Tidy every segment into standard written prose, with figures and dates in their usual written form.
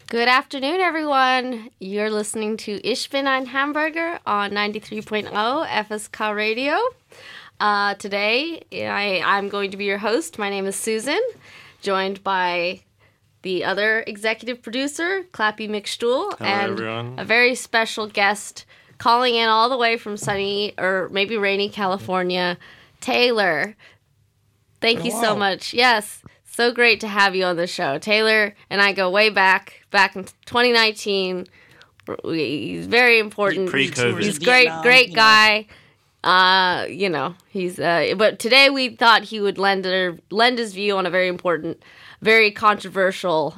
Good afternoon, everyone. You're listening to Ich bin ein Hamburger on 93.0 FSK Radio. Today, I'm going to be your host. My name is Susan, joined by the other executive producer, Clappy McStool, and everyone. A very special guest calling in all the way from sunny or maybe rainy California, Taylor. Thank you so much. Yes. So great to have you on the show. Taylor and I go way back in 2019. He's very important. Pre-COVID. He's great guy. But today we thought he would lend his view on a very important, very controversial,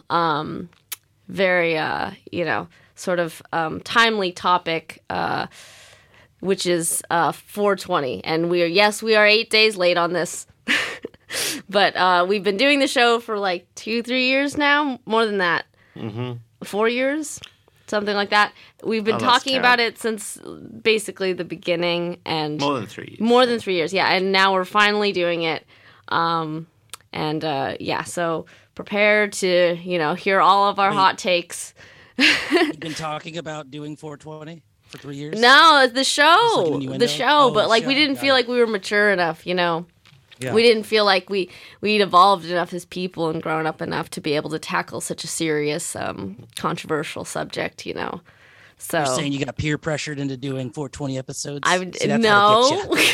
timely topic, which is 420. And we are 8 days late on this. But we've been doing the show for like 2-3 years now, more than that. 4 years, something like that. We've been talking about it since basically the beginning, and more than 3 years. More than 3 years, yeah. And now we're finally doing it. So prepare to hear all of our hot takes. You've been talking about doing 420 for 3 years? No, the show, but we didn't feel like we were mature enough, Yeah. We didn't feel like we'd evolved enough as people and grown up enough to be able to tackle such a serious, controversial subject, So you're saying you got peer pressured into doing 420 episodes? No.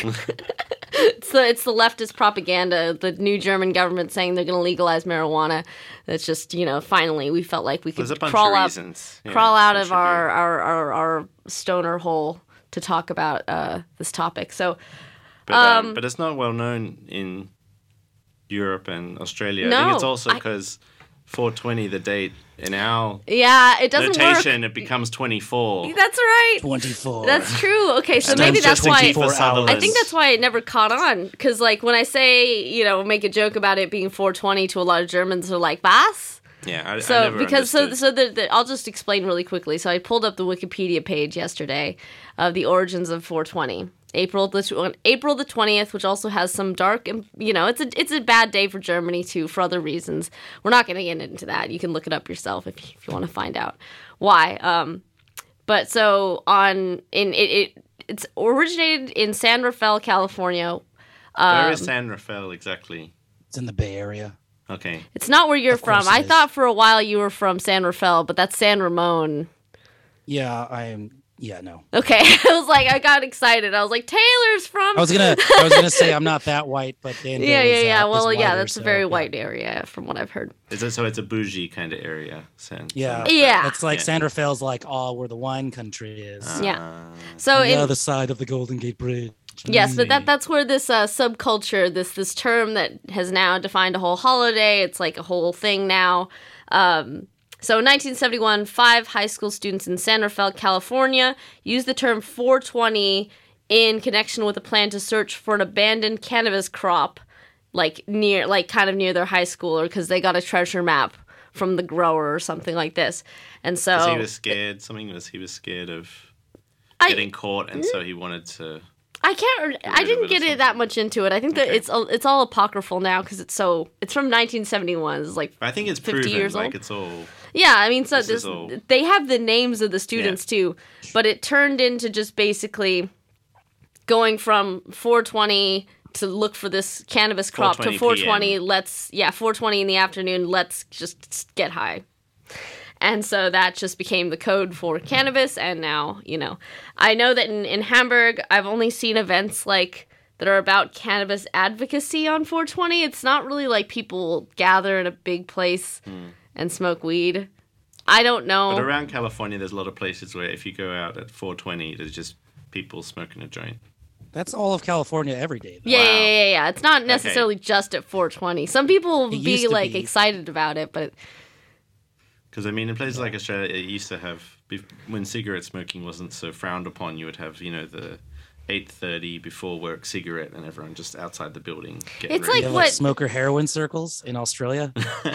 It's the leftist propaganda. The new German government saying they're going to legalize marijuana. It's just, finally we felt like we could crawl out of our stoner hole to talk about this topic. So. But it's not well known in Europe and Australia. No, I think it's also because 420, the date in our it doesn't notation, work. It becomes 24. That's right. 24. That's true. Okay, so And maybe that's why. I think that's why it never caught on. Because when I say make a joke about it being 420 to a lot of Germans, they're like, "Was?" Yeah, I never understood. I'll just explain really quickly. So I pulled up the Wikipedia page yesterday of the origins of 420. April the 20th, which also has some dark, it's a bad day for Germany too, for other reasons. We're not going to get into that. You can look it up yourself if you want to find out why. But so it's originated in San Rafael, California. Where is San Rafael exactly? It's in the Bay Area. Okay. It's not where you're from. I thought for a while you were from San Rafael, but that's San Ramon. Yeah, I am. Yeah, no. Okay, I got excited. I was like, Taylor's from. I was gonna say I'm not that white, but Danville yeah. Well, is whiter, that's a very white area from what I've heard. So it's a bougie kind of area. Yeah. It's like San Rafael's like where the wine country is. Yeah. So on the other side of the Golden Gate Bridge. Yes, but that's where this subculture, this term that has now defined a whole holiday. It's like a whole thing now. So in 1971, 5 high school students in San Rafael, California, used the term 420 in connection with a plan to search for an abandoned cannabis crop, kind of near their high school, or because they got a treasure map from the grower or something like this. And so he was scared. He was scared of getting caught, and so he wanted to. I didn't get it that much into it. I think that it's all apocryphal now because it's from 1971. It's like I think it's 50 proven, years old. like it's all. Yeah, I mean, so they have the names of the students too, but it turned into just basically going from 420 to look for this cannabis crop to 420. 420 in the afternoon. Let's just get high. And so that just became the code for cannabis. And now, I know that in Hamburg, I've only seen events that are about cannabis advocacy on 420. It's not really like people gather in a big place and smoke weed. I don't know. But around California, there's a lot of places where if you go out at 420, there's just people smoking a joint. That's all of California every day, though. Yeah. It's not necessarily just at 420. Some people will be excited about it, but... Because, in places like Australia, it used to have, when cigarette smoking wasn't so frowned upon, you would have, the 8:30 before work cigarette and everyone just outside the building getting it's ready. like smoker heroin circles in Australia.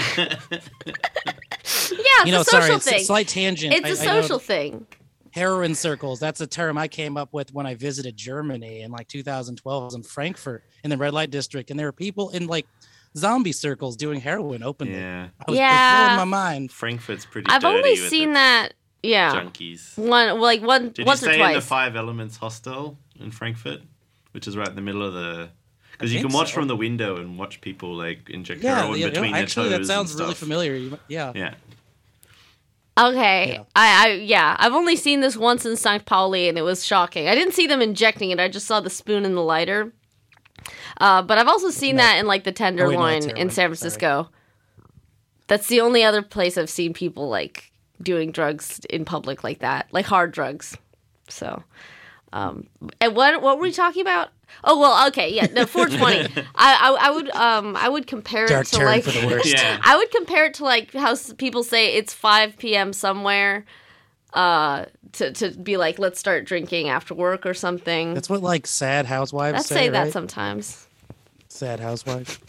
It's a social thing. It's a slight tangent. It's a social thing. Heroin circles. That's a term I came up with when I visited Germany in 2012. I was in Frankfurt in the red light district, and there were people in zombie circles doing heroin openly. Yeah. I was blowing my mind. Frankfurt's pretty I've dirty only with seen its that. Yeah. junkies. Did you once or stay twice. in the Five Elements hostel in Frankfurt, which is right in the middle of the? Because you can watch from the window and watch people like inject heroin between their toes. Actually, that sounds and really stuff. familiar. Yeah. Yeah. Okay. Yeah. I've only seen this once in St. Pauli, and it was shocking. I didn't see them injecting it. I just saw the spoon and the lighter. But I've also seen that in like the Tenderloin in San Francisco. Sorry. That's the only other place I've seen people like doing drugs in public like that, like hard drugs. So, and what were we talking about? Oh well, okay, yeah, no, 420. I would compare Dark it to turn like for the worst. Yeah. I would compare it to like how people say it's 5 p.m. somewhere. To be like, let's start drinking after work or something. That's what like sad housewives say. Let's say that right? sometimes. Sad housewives.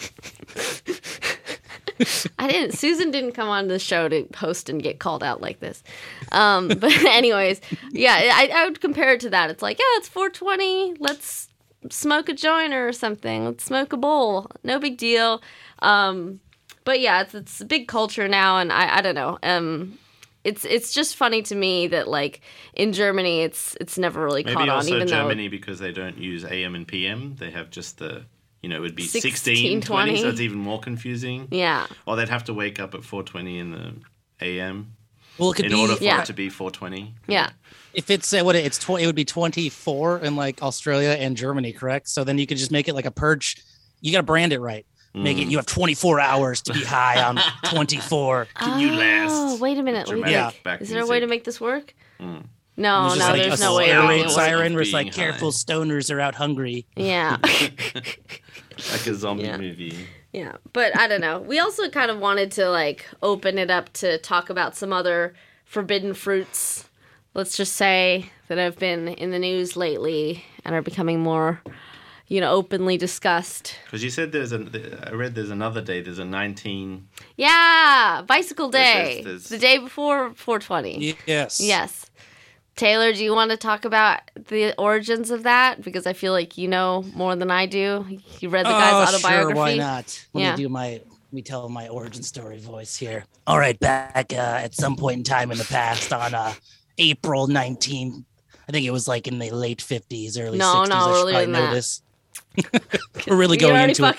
Susan didn't come on the show to host and get called out like this. But anyways, yeah, I would compare it to that. It's like, yeah, it's 420. Let's smoke a joint or something. Let's smoke a bowl. No big deal. But yeah, it's a big culture now, and I don't know. It's just funny to me that like in Germany, it's never really caught on. Maybe even also Germany though because they don't use AM and PM. They have just the. It would be 16, 20, so it's even more confusing. Yeah. Or they'd have to wake up at 4:20 in the AM. Well, it could in be, order for it to be 4:20. Yeah. If it's it would be 24 in like Australia and Germany, correct? So then you could just make it like a purge. You got to brand it right. Make it. You have 24 hours to be high on 24. Can you last? Oh, wait a minute. Is there a way to make this work? No, there's no way. Air raid siren where it's like, careful, stoners are out hungry. Yeah. Like a zombie movie. Yeah, but I don't know. We also kind of wanted to like open it up to talk about some other forbidden fruits. Let's just say that have been in the news lately and are becoming more, openly discussed. Because you said I read there's another day. There's a 19. Yeah, bicycle day. There's the day before 420. Yes. Yes. Taylor, do you want to talk about the origins of that? Because I feel like you know more than I do. You read the guy's autobiography. Sure, why not? Let me tell my origin story voice here. All right, back at some point in time in the past on April 19th, I think it was like in the late 50s, early 60s. No, earlier than that. This. We're really going into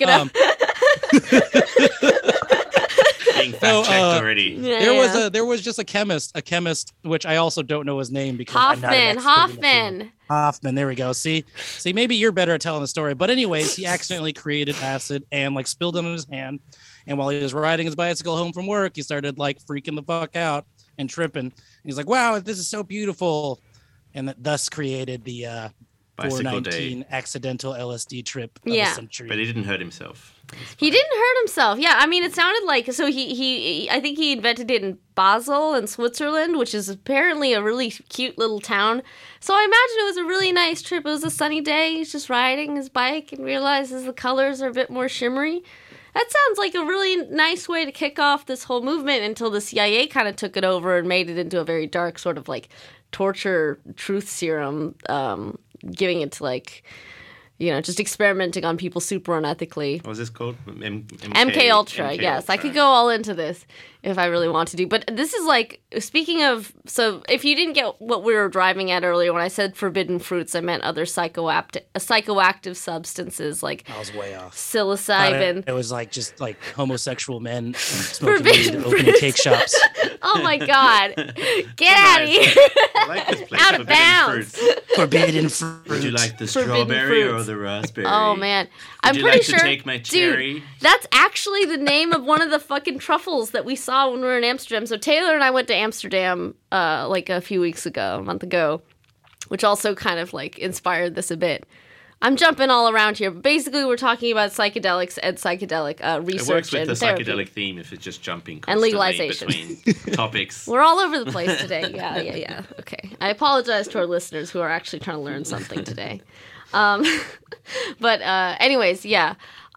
it. Being fact-checked already. Yeah. There was just a chemist, which I also don't know his name because Hoffman. There we go. See, maybe you're better at telling the story. But anyways, he accidentally created acid and like spilled it on his hand. And while he was riding his bicycle home from work, he started like freaking the fuck out and tripping. And he's like, "Wow, this is so beautiful," and that thus created the 419 accidental LSD trip of the century. But he didn't hurt himself. He didn't hurt himself. Yeah, I mean, it sounded like he I think he invented it in Basel in Switzerland, which is apparently a really cute little town. So I imagine it was a really nice trip. It was a sunny day. He's just riding his bike and realizes the colors are a bit more shimmery. That sounds like a really nice way to kick off this whole movement until the CIA kind of took it over and made it into a very dark sort of like torture truth serum, giving it to like, just experimenting on people super unethically. What was this called? MK Ultra. Yes, I could go all into this if I really want to do. But this is like, speaking of, so if you didn't get what we were driving at earlier when I said forbidden fruits, I meant other psychoactive substances like I was way off. Psilocybin. It was like just like homosexual men smoking weed and opening cake shops. Oh my God. Get out of here. I like this place. Out of bounds. Forbidden fruit. Would you like the strawberry or the raspberry? Oh man. I'm pretty sure. Would you like to take my cherry? Dude, that's actually the name of one of the fucking truffles that we saw when we were in Amsterdam. So Taylor and I went to Amsterdam like a month ago, which also kind of like inspired this a bit. I'm jumping all around here, but basically we're talking about psychedelics and psychedelic research. It works with the therapy. Psychedelic theme if it's just jumping and legalization between topics. We're all over the place today. Yeah. Okay. I apologize to our listeners who are actually trying to learn something today. But anyways, yeah.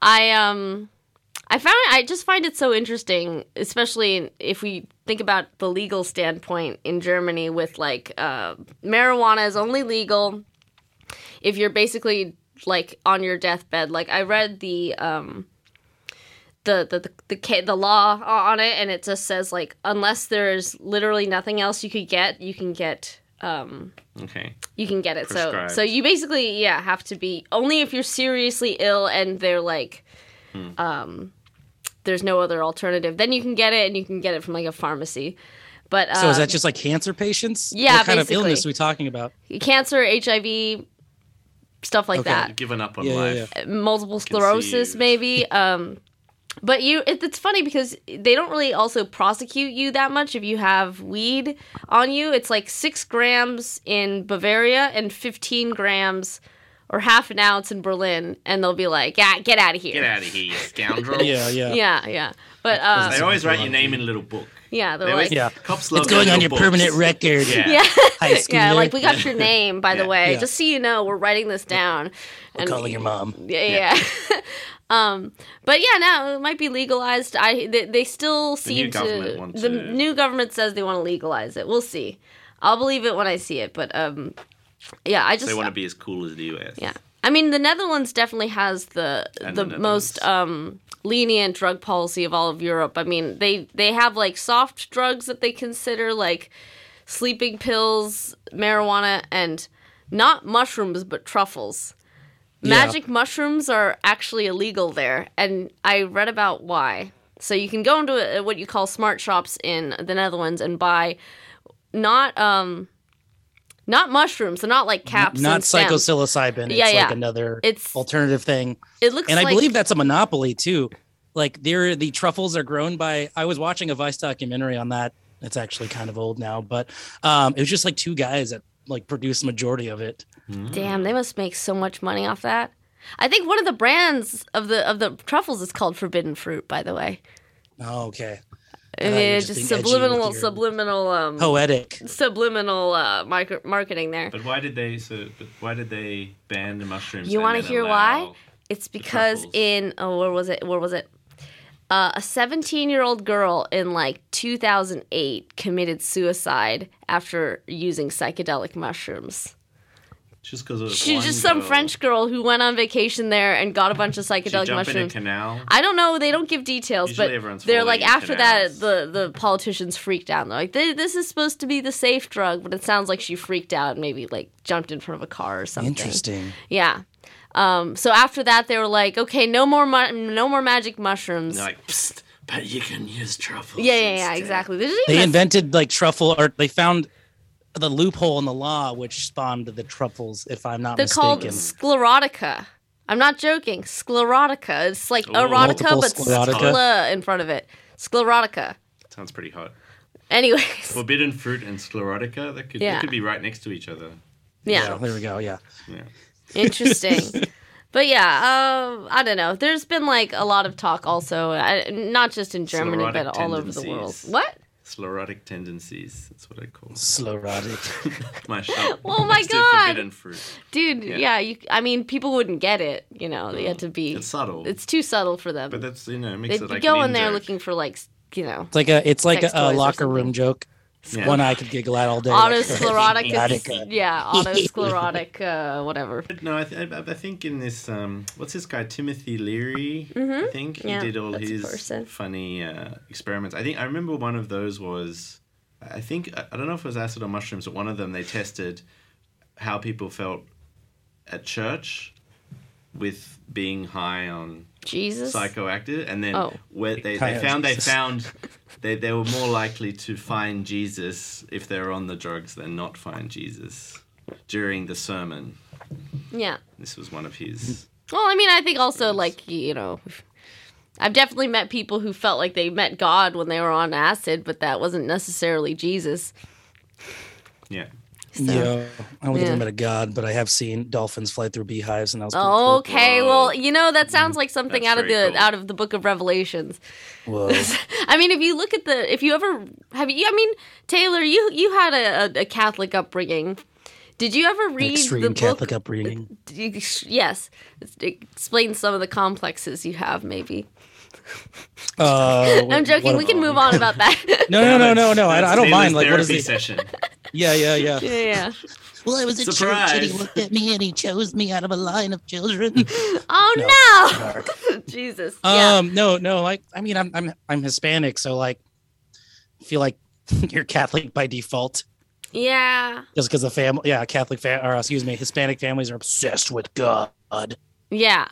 I just find it so interesting, especially if we think about the legal standpoint in Germany with like marijuana is only legal if you're basically like on your deathbed. Like I read the the law on it, and it just says like unless there's literally nothing else you can get you can get it. So you basically have to be only if you're seriously ill and they're like there's no other alternative, then you can get it, and you can get it from like a pharmacy. But so is that just like cancer patients? Yeah, what kind of illness are we talking about? Cancer, HIV, stuff like that. You've given up on life. Multiple sclerosis, maybe. But it's funny because they don't really also prosecute you that much if you have weed on you. It's like 6 grams in Bavaria and 15 grams or half an ounce in Berlin, and they'll be like, "Yeah, get out of here! Get out of here, you scoundrel!" yeah. But they always write your name in a little book. Yeah, they're like, cops love it's going on your books. Permanent record. High school. Yeah, like we got your name, by the way, just so you know, we're writing this down. I'm calling your mom. Yeah. But no, it might be legalized. They still seem to. The new government says they want to legalize it. We'll see. I'll believe it when I see it. But they want to be as cool as the US. Yeah, I mean the Netherlands definitely has the most lenient drug policy of all of Europe. I mean they have like soft drugs that they consider like sleeping pills, marijuana, and not mushrooms but truffles. Magic mushrooms are actually illegal there, and I read about why. So you can go into what you call smart shops in the Netherlands and buy not mushrooms, so not like caps, not and stems. Psilocybin. It's like another alternative thing. It looks, and I believe that's a monopoly too. Like the truffles are grown by. I was watching a Vice documentary on that. It's actually kind of old now, but it was just like 2 guys that like produced the majority of it. Damn, they must make so much money off that. I think one of the brands of the truffles is called Forbidden Fruit, by the way. Oh, okay. I mean, it's just subliminal, poetic, subliminal marketing there. But why did they ban the mushrooms? You want to hear why? It's because where was it? A 17-year-old girl in like 2008 committed suicide after using psychedelic mushrooms. Just because she's just some French girl who went on vacation there and got a bunch of psychedelic mushrooms. In a canal? I don't know. They don't give details, usually but they're like after that, the politicians freaked out. They're like, this is supposed to be the safe drug, but it sounds like she freaked out and maybe like jumped in front of a car or something. Interesting. Yeah. So after that, they were like, okay, no more magic mushrooms. They're like, psst, but you can use truffles. Yeah, exactly. They invented like truffle, or they found the loophole in the law which spawned the truffles, if I'm not mistaken. They're called sclerotica. I'm not joking. Sclerotica. It's like erotica, but sclera in front of it. Sclerotica. Sounds pretty hot. Anyways. Forbidden fruit and sclerotica, they could be right next to each other. Yeah. There we go, yeah. Interesting. But I don't know. There's been like a lot of talk also, not just in Germany, but all over the world. What? Sclerotic tendencies. That's what I call it. Sclerotic. My shop. Oh my god. Forbidden fruit. Dude, I mean, people wouldn't get it. You know, they had to be. It's subtle. It's too subtle for them. But that's makes it like go in there looking for like It's like a locker room joke. Yeah. One I could giggle at all day. Autosclerotic. Autosclerotic, whatever. No, I think in this, what's this guy, Timothy Leary? I think he did all his funny experiments. I remember one of those was, I don't know if it was acid or mushrooms, but one of them they tested how people felt at church with being high on Jesus psychoactive, and then where they found they were more likely to find Jesus if they were on the drugs than not find Jesus during the sermon. Yeah, this was one of his. Well, I mean, I think also like I've definitely met people who felt like they met God when they were on acid, but that wasn't necessarily Jesus. Yeah. So, yeah, I would never met a god, but I have seen dolphins fly through beehives, and that was pretty cool. Okay, well, that sounds like something out of the Book of Revelations. Whoa! I mean, if you look at Taylor, you had a Catholic upbringing. Did you ever read the book? Catholic upbringing? Yes. Explain some of the complexes you have, maybe. I'm joking. We can move on about that. No. I don't mind. Like, what is the session? Yeah. Well, I was at Surprise. church and he looked at me and he chose me out of a line of children. Oh no! Jesus. Yeah. No. Like, I mean, I'm Hispanic, so like, I feel like you're Catholic by default. Yeah. Just because the family, Hispanic families are obsessed with God. Yeah.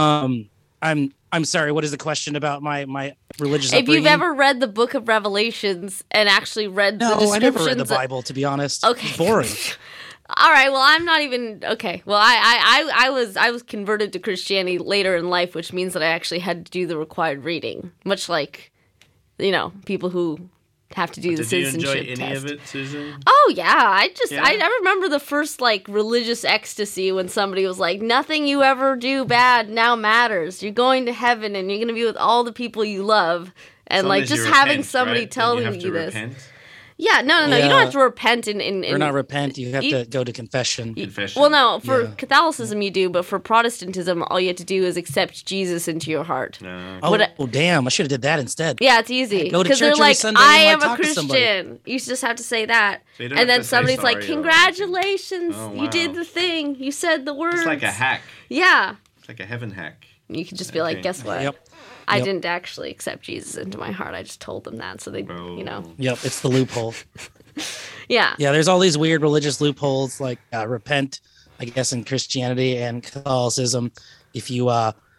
I'm sorry. What is the question about my religious? If upbringing? you've ever read the Book of Revelations and actually read the descriptions, I never read the Bible, to be honest. Okay, it's boring. All right. Well, I'm not even okay. Well, I was converted to Christianity later in life, which means that I actually had to do the required reading, much like, people who have to do the citizenship test. Did you enjoy any of it, Susan? Oh yeah, I remember the first like religious ecstasy when somebody was like, "Nothing you ever do bad now matters. You're going to heaven and you're going to be with all the people you love." And like just having somebody telling you this. Repent? Yeah, no. You don't have to repent Or not repent. You have to go to confession. Confession. Well, no, for Catholicism you do, but for Protestantism, all you have to do is accept Jesus into your heart. Damn! I should have did that instead. Yeah, it's easy. Go to Because church they're like, every Sunday I and, am like, a talk to somebody. Christian. You just have to say that. So you don't And have then to say somebody's like, sorry or congratulations, anything. Oh, you wow. did the thing. You said the words. It's like a hack. Yeah. It's like a heaven hack. You could just be like, guess what? Yep. I Yep. didn't actually accept Jesus into my heart. I just told them that. So they, Yep. It's the loophole. Yeah. Yeah. There's all these weird religious loopholes, like repent, I guess, in Christianity and Catholicism. If you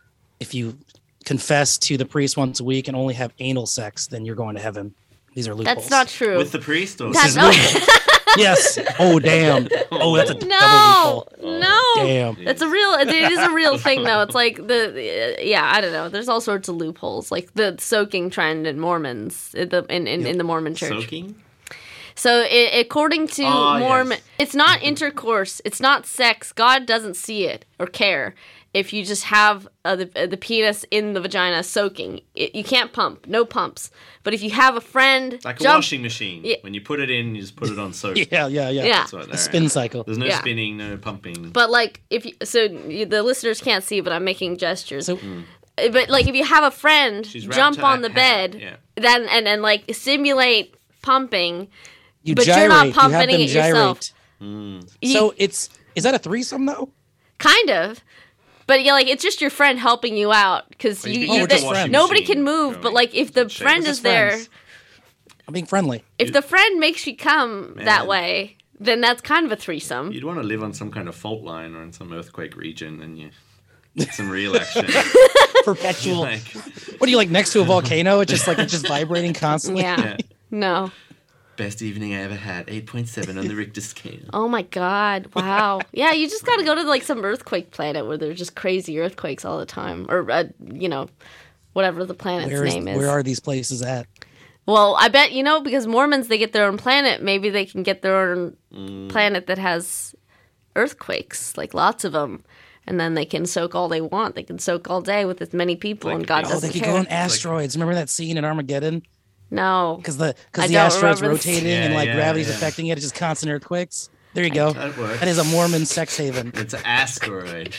confess to the priest once a week and only have anal sex, then you're going to heaven. These are loopholes. That's not true. With the priest or That's not Yes. Oh damn. Oh, that's a double No, loophole. no. Damn. It is a real thing though. It's like I don't know. There's all sorts of loopholes, like the soaking trend in Mormons in the Mormon church. Soaking? So according to Mormon, yes. it's not intercourse, it's not sex. God doesn't see it or care if you just have the penis in the vagina soaking. You can't pump, no pumps. But if you have a friend, Like a washing machine. Yeah. When you put it in, you just put it on soak. Yeah. That's what A spin cycle. There's no Yeah. spinning, no pumping. But like the listeners can't see, but I'm making gestures. So But like if you have a friend She's wrapped jump her on the hand, bed, yeah. then and like simulate pumping, you but gyrate. you're not You pumping have them it yourself. gyrate. So is that a threesome though? Kind of. But yeah, like it's just your friend helping you out because Well, you can get the washing nobody machine can move. going. But like if the Shake. friend We're is just there, friends. I'm being friendly. if the friend makes you come that way, then that's kind of a threesome. You'd want to live on some kind of fault line or in some earthquake region and you get some real action. Perpetual. Like, What are you, like next to a volcano? It's just vibrating constantly. Yeah. No. best evening I ever had, 8.7 on the Richter scale. Oh my God! Wow. Yeah, you just got to go to like some earthquake planet where there's just crazy earthquakes all the time, or whatever the planet's name is. Where are these places at? Well, I bet because Mormons they get their own planet. Maybe they can get their own planet that has earthquakes, like lots of them, and then they can soak all they want. They can soak all day with as many people, Like and God big- doesn't They could care. go on asteroids. Remember that scene in Armageddon? No, Because the I don't asteroid's remember this. rotating and Yeah, gravity's yeah. affecting it. It's just constant earthquakes. There you go. That works. That is a Mormon sex haven. It's an asteroid.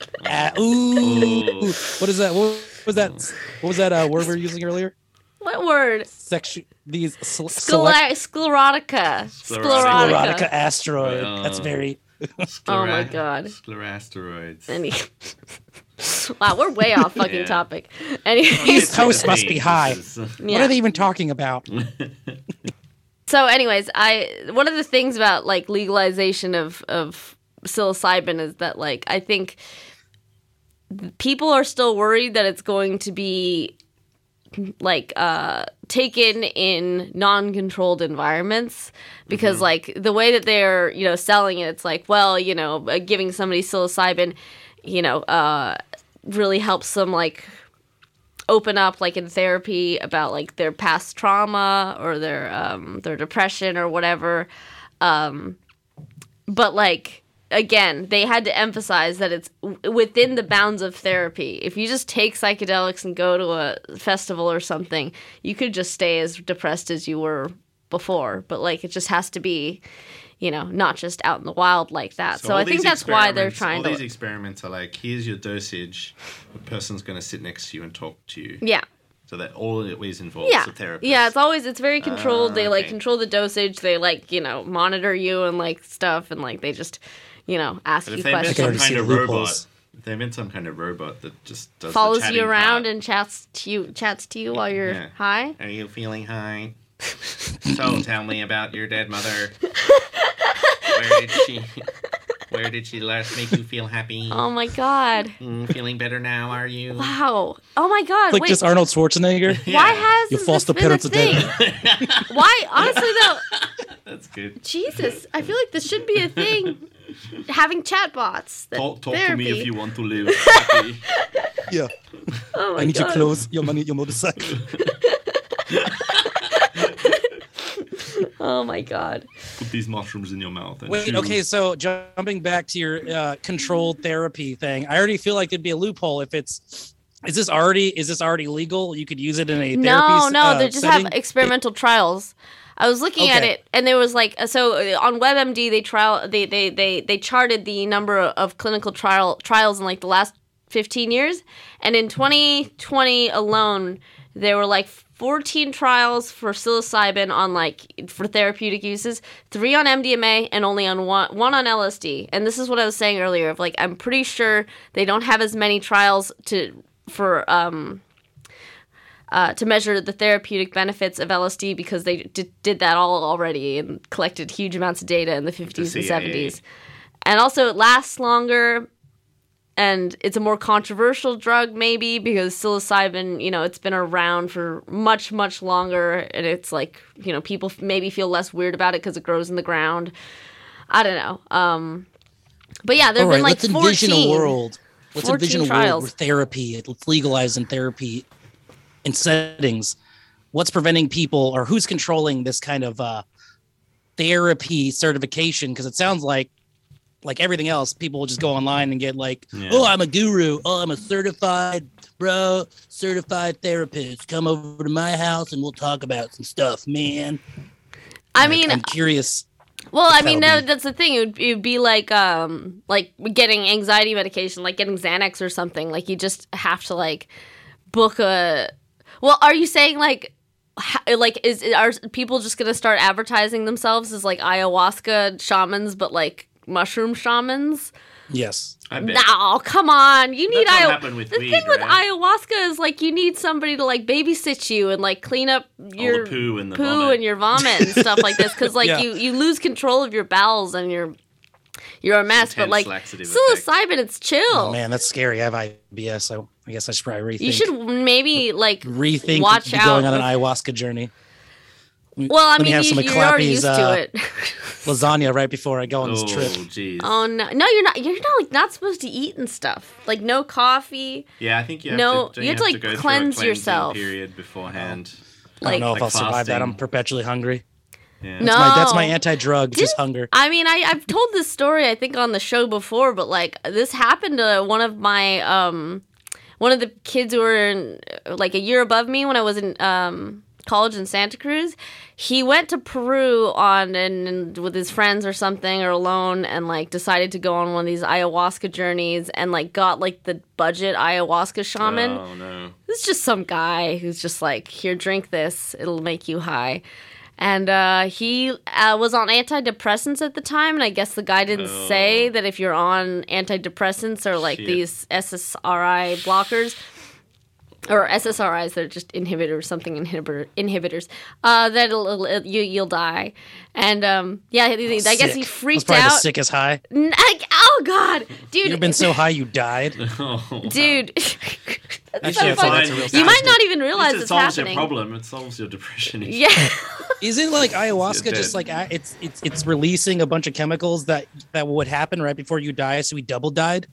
Ooh. What is that? What was that? What was that word we were using earlier? what word? These Sclerotica. Sclerotica asteroid. That's very. Oh my God. Sclerasteroids. Wow, we're way off fucking Yeah. topic. Anyway, East Coast must be high. What yeah. are they even talking about? So, anyways, one of the things about like legalization of psilocybin is that like I think people are still worried that it's going to be like taken in non-controlled environments because like the way that they're selling it, it's like, well, giving somebody psilocybin really helps them like open up like in therapy about like their past trauma or their depression or whatever, but like again, they had to emphasize that it's within the bounds of therapy. If you just take psychedelics and go to a festival or something, you could just stay as depressed as you were before. But like, it just has to be, not just out in the wild like that. So I think that's why they're trying all these to. experiments are like, here's your dosage. The person's going to sit next to you and talk to you. Yeah. So that always involves a therapist. Yeah, it's very controlled. They like control the dosage. They like, monitor you and like stuff, and like they just, ask you questions. Some kind of robot. If they invent some kind of robot that just does follows you around and chats to you while you're high. Are you feeling high? So tell me about your dead mother. Where did she last make you feel happy? Oh my god. Feeling better now, are you? Wow. Oh my god. Like just Arnold Schwarzenegger? Yeah. Why has this been a thing? Why? Honestly though. That's good. Jesus. I feel like this should be a thing. Having chatbots. Talk to me if you want to live happy. Yeah. Oh my I need god. your clothes, your money, your motorcycle. Oh my god. Put these mushrooms in your mouth. And Wait, okay, so jumping back to your controlled therapy thing, I already feel like there'd be a loophole if is this already legal? You could use it in a therapy No, they just setting? have experimental trials. I was looking at it, and there was like so on WebMD they charted the number of clinical trials in like the last 15 years, and in 2020 alone there were like 14 trials for psilocybin on like for therapeutic uses, 3 on MDMA, and only on one on LSD. And this is what I was saying earlier of like I'm pretty sure they don't have as many trials to measure the therapeutic benefits of LSD because they did that all already and collected huge amounts of data in the 50s and 70s. And also it lasts longer, and it's a more controversial drug maybe because psilocybin, it's been around for much, much longer, and it's like, people maybe feel less weird about it because it grows in the ground. I don't know. But yeah, there have been like 14. Let's envision a world where therapy, it's legalized in therapy in settings. What's preventing people, or who's controlling this kind of therapy certification? Because it sounds like everything else, people will just go online and get like, oh, I'm a guru. Oh, I'm a certified therapist. Come over to my house and we'll talk about some stuff, man. I'm curious. Well, I mean, that's the thing. It would be like getting anxiety medication, like getting Xanax or something. Like you just have to like book a. Well, are you saying are people just gonna start advertising themselves as like ayahuasca shamans, but like mushroom shamans? Yes. No, come on. You need ayahuasca. The thing with ayahuasca is like you need somebody to like babysit you and like clean up your poo and your vomit and stuff like this because like you lose control of your bowels and you're a mess. But like psilocybin, it's chill. Oh man, that's scary. I have IBS, so I guess I should probably rethink. You should maybe like rethink watch out going on an ayahuasca journey. Well, I mean, you're already used to it. Lasagna right before I go on this trip. Geez. Oh no, you're not. You're not supposed to eat and stuff. Like no coffee. Yeah, I think you have to like go cleanse through a yourself. Period beforehand. I don't know if I'll survive that. I'm perpetually hungry. Yeah. No, that's my anti-drug, just hunger. I mean, I've told this story I think on the show before, but like this happened to one of my one of the kids who were in, like a year above me when I was in college in Santa Cruz. He went to Peru and with his friends or something or alone and like decided to go on one of these ayahuasca journeys and like got like the budget ayahuasca shaman. Oh no. It's just some guy who's just like, here, drink this. It'll make you high. And he was on antidepressants at the time, and I guess the guy didn't say that if you're on antidepressants or like these SSRI blockers, or SSRIs, they're just inhibitors, that you'll die. And I guess he freaked out. That's probably the sickest high. Oh god, dude! You've been so high you died, dude. That's so funny. You might not even realize it's happening. It solves your problem. It solves your depression. Yeah. Isn't like ayahuasca just like it's releasing a bunch of chemicals that would happen right before you die? So he double died.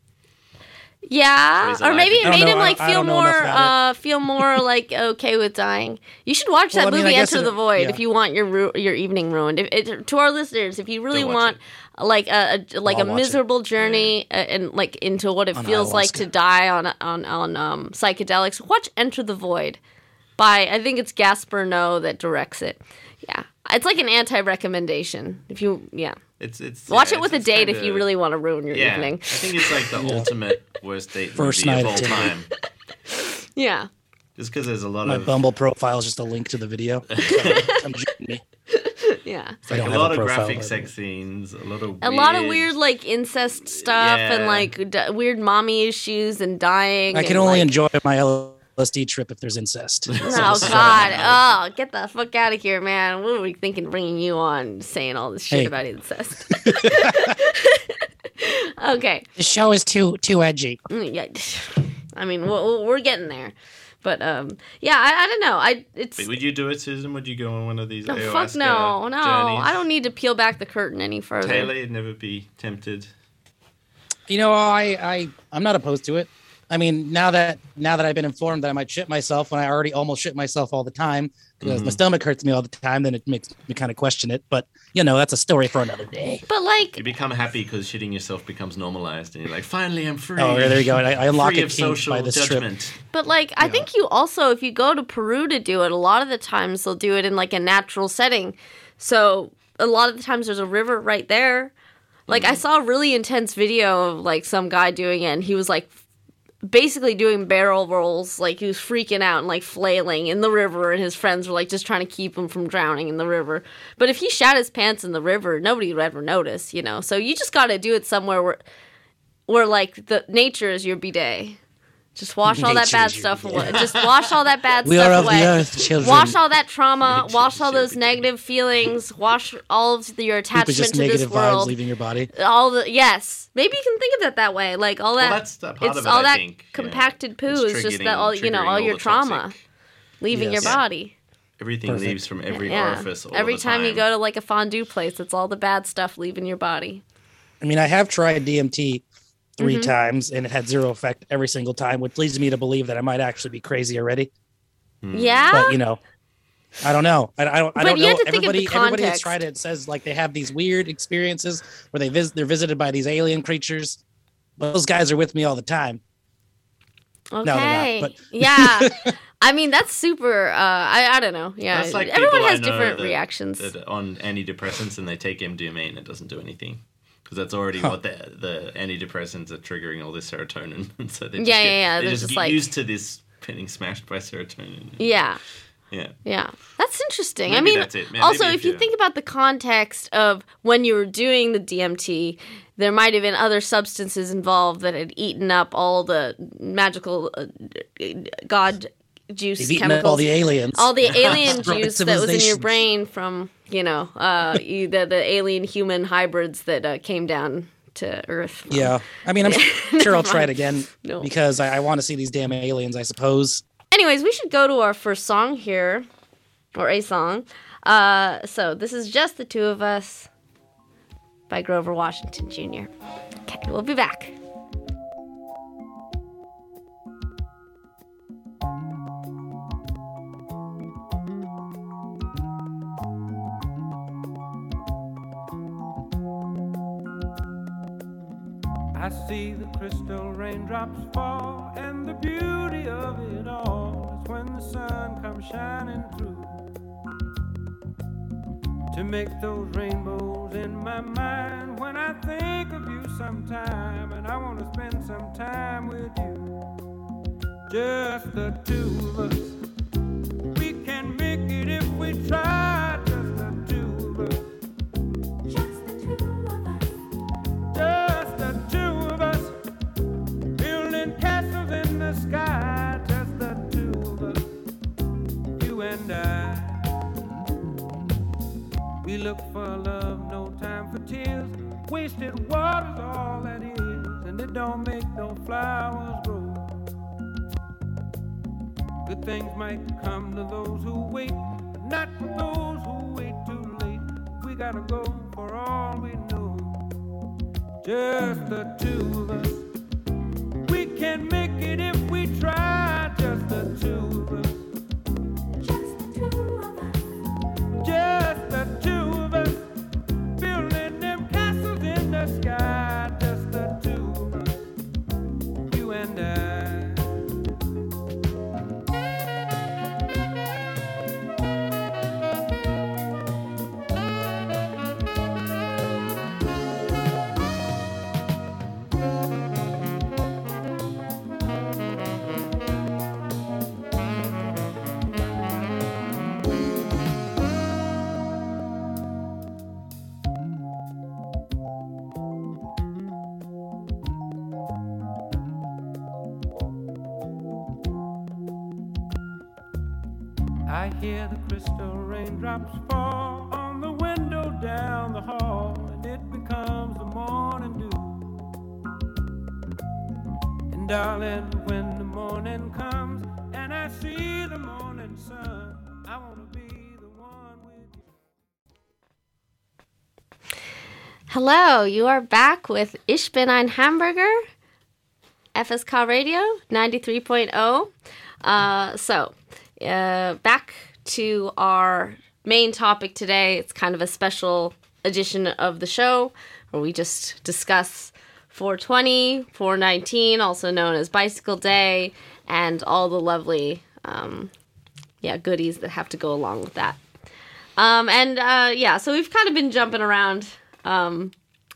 Yeah, or maybe it made him like feel more like okay with dying. You should watch that movie Enter the Void if you want your evening ruined. To our listeners, if you really want like a miserable journey and like into what it feels like to die on psychedelics, watch Enter the Void by I think it's Gaspar Noé that directs it. Yeah, it's like an anti-recommendation. If you It's watch it with a date if you really want to ruin your evening. I think it's like the ultimate worst date First movie night of all time. Yeah. Just because there's a lot My of Bumble profile is just a link to the video. Come join me. Yeah. It's like a lot of graphic sex scenes, a lot of weird like incest stuff and like weird mommy issues and dying. I can only enjoy my LSD trip if there's incest. Oh God! Oh, get the fuck out of here, man! What were we thinking, bringing you on, saying all this shit about incest? Okay. The show is too edgy. Yeah, I mean we're getting there. But yeah, I don't know. Wait, would you do it, Susan? Would you go on one of these ayahuasca fuck no. journeys? I don't need to peel back the curtain any further. Taylor, you'd never be tempted. You know, I'm not opposed to it. I mean, now that I've been informed that I might shit myself when I already almost shit myself all the time because my stomach hurts me all the time, then it makes me kind of question it. But you know, that's a story for another day. But like, you become happy because shitting yourself becomes normalized, and you're like, finally, I'm free. Oh, there you go. I unlock free a of kink social by this judgment. trip. But like, I think you also, if you go to Peru to do it, a lot of the times they'll do it in like a natural setting. So a lot of the times there's a river right there. Like I saw a really intense video of like some guy doing it, and he was like basically doing barrel rolls, like he was freaking out and like flailing in the river, and his friends were like just trying to keep him from drowning in the river. But if he shat his pants in the river, nobody would ever notice, you know. So you just got to do it somewhere where like the nature is your bidet. Just wash all that bad stuff away. Just wash all that bad We are stuff of away. the earth, children. Wash all that trauma. Wash all those negative feelings. Wash all of your attachment just to this negative world. vibes leaving your body. Yes. Maybe you can think of it that way. Like all that. Well, that's part it's of it, all I that think. compacted poo It's is just triggering- that all triggering all your the trauma toxic. leaving your Yes. body. Everything Perfect. leaves from every Yeah. orifice all Every the time you go to like a fondue place, it's all the bad stuff leaving your body. I mean, I have tried DMT 3 times, and it had zero effect every single time, which leads me to believe that I might actually be crazy already. Yeah. But you know, I don't know. I don't But know. you have to think of the Everybody that's context. tried it says like they have these weird experiences where they're visited by these alien creatures. But those guys are with me all the time. Okay. No, they're not, but- Yeah. I mean, that's super. I don't know. Yeah. That's like Everyone people I has know different that- reactions. that on antidepressants, and they take MDMA and it doesn't do anything. Because that's already what the antidepressants are triggering all this serotonin. And so they just Yeah. They They're just just get like- used to this getting smashed by serotonin. Yeah. Yeah. Yeah, that's interesting. Maybe I mean, that's it. Yeah, also, maybe if you think about the context of when you were doing the DMT, there might have been other substances involved that had eaten up all the magical god juice They've eaten chemicals. up all the aliens. All the alien From juice that was in your civilizations. brain from, the alien human hybrids that came down to Earth. from- Yeah. I mean, I'm sure I'll try it mind. again No. because I want to see these damn aliens, I suppose. Anyways, we should go to our first song here, or a song. So this is Just the Two of Us by Grover Washington Jr. Okay, we'll be back. I see the crystal raindrops fall, and the beauty of it all is when the sun comes shining through to make those rainbows in my mind when I think of you sometime, and I want to spend some time with you. Just the two of us. We can make it if we try. Just the two of us. Just the two of us, building castles in the sky. Just the two of us, you and I. We look for love, no time for tears. Wasted water's all that is, and it don't make no flowers grow. Good things might come to those who wait, but not for those who wait too late. We gotta go for all we know. Just the two of us. We can make it if we try. Just the two of us. Just the two of us. Just the two of us. Building them castles in the sky. Just the two of us. You and I. I hear the crystal raindrops fall on the window down the hall, and it becomes the morning dew. And darling, when the morning comes and I see the morning sun, I want to be the one with you. Hello, you are back with Ich bin ein Hamburger, FSK Radio 93.0. Back to our main topic today. It's kind of a special edition of the show where we just discuss 420, 419, also known as Bicycle Day, and all the lovely goodies that have to go along with that. So we've kind of been jumping around a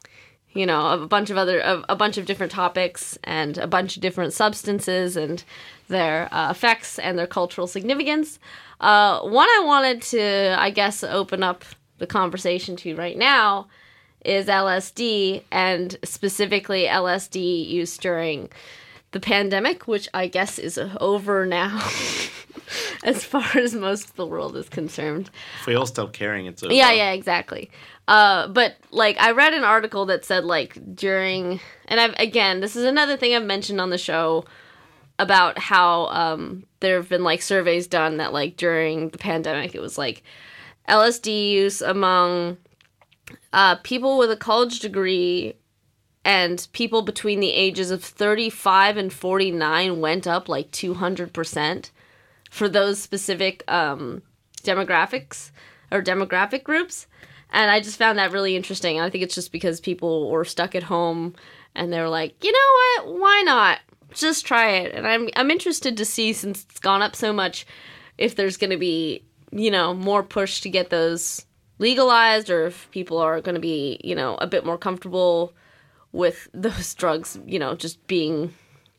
bunch of different topics and a bunch of different substances and their effects and their cultural significance. One I wanted to, I guess, open up the conversation to right now is LSD, and specifically LSD use during the pandemic, which I guess is over now, as far as most of the world is concerned. If we all stop caring, it's over. Yeah, exactly. But I read an article that said during, and this is another thing I've mentioned on the show about how there have been surveys done that during the pandemic it was LSD use among people with a college degree and people between the ages of 35 and 49 went up 200% for those specific demographics or demographic groups. And I just found that really interesting. And I think it's just because people were stuck at home and they were like, you know what, why not? Just try it. And I'm interested to see, since it's gone up so much, if there's going to be, more push to get those legalized, or if people are going to be, a bit more comfortable with those drugs, just being,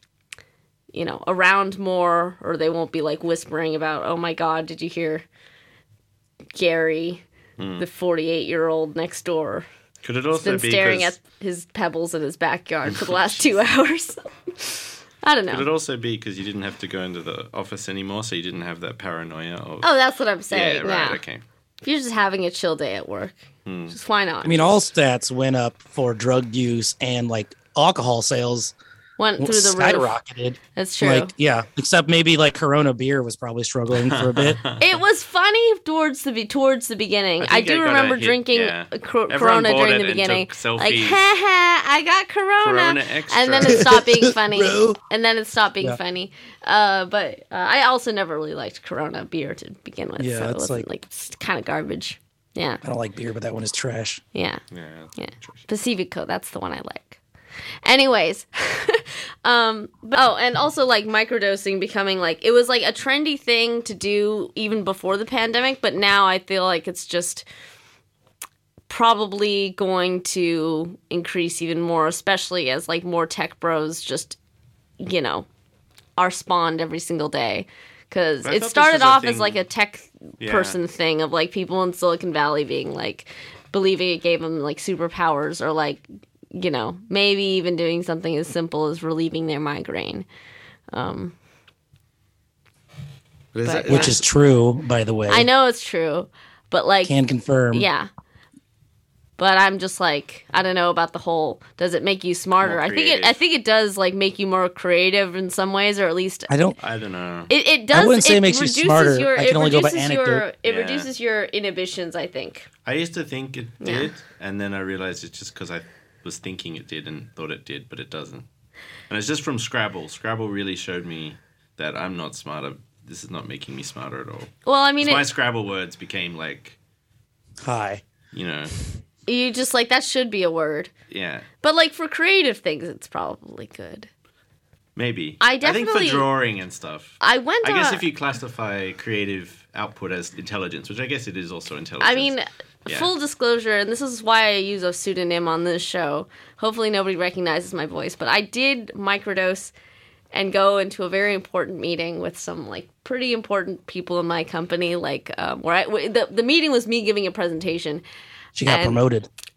around more, or they won't be whispering about, oh my God, did you hear Gary, the 48-year-old next door? Could it also been staring at his pebbles in his backyard for the last 2 hours? I don't know. Could it also be because you didn't have to go into the office anymore, so you didn't have that paranoia of... Oh, that's what I'm saying. Yeah, right, okay. If you're just having a chill day at work, just why not? I mean, all stats went up for drug use, and alcohol sales went through the skyrocketed. Roof. That's true. Except maybe Corona beer was probably struggling for a bit. It was funny towards the beginning. I do remember drinking Corona during the beginning. I got Corona Extra. And then it stopped being funny. But I also never really liked Corona beer to begin with. Yeah, so it's kind of garbage. Yeah. I don't like beer, but that one is trash. Yeah. Pacifico, that's the one I like. Anyways, and also microdosing becoming it was a trendy thing to do even before the pandemic, but now I feel it's just probably going to increase even more, especially as more tech bros just are spawned every single day. Because it started off as a tech person thing of people in Silicon Valley being believing it gave them superpowers, or maybe even doing something as simple as relieving their migraine. Which is true, by the way. I know it's true, but can confirm. Yeah. But I'm just I don't know about the whole, does it make you smarter? I think it does make you more creative in some ways, or at least I don't know. It does. I wouldn't say it makes you smarter. I can only go by anecdote. It reduces your inhibitions, I think. I used to think it did, and then I realized it's just because I was thinking it did and thought it did, but it doesn't. And it's just from Scrabble. Scrabble really showed me that I'm not smarter. This is not making me smarter at all. Well, I mean, my Scrabble words became hi. You just that should be a word. Yeah. But for creative things, it's probably good. Maybe. I think for drawing and stuff. I guess if you classify creative output as intelligence, which I guess it is also intelligence. I mean, full disclosure, and this is why I use a pseudonym on this show. Hopefully nobody recognizes my voice, but I did microdose and go into a very important meeting with some pretty important people in my company. The meeting was me giving a presentation. She got promoted.